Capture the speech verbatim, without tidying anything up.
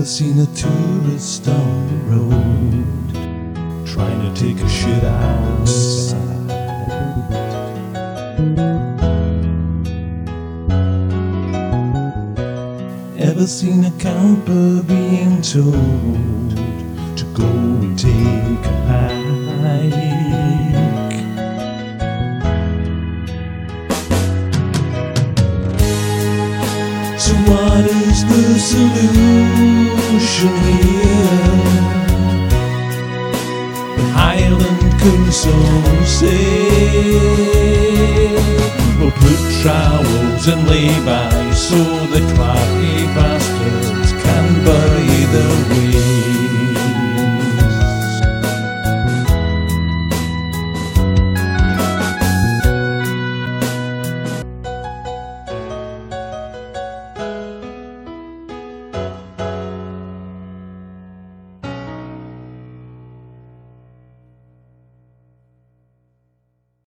seen a tourist on the road trying to take a shit outside? Ever seen a camper being told to go and take a hike? So what is the solution here? The Highland Council say we'll put trowels and lay-bys so the clappy bastards can bury their way.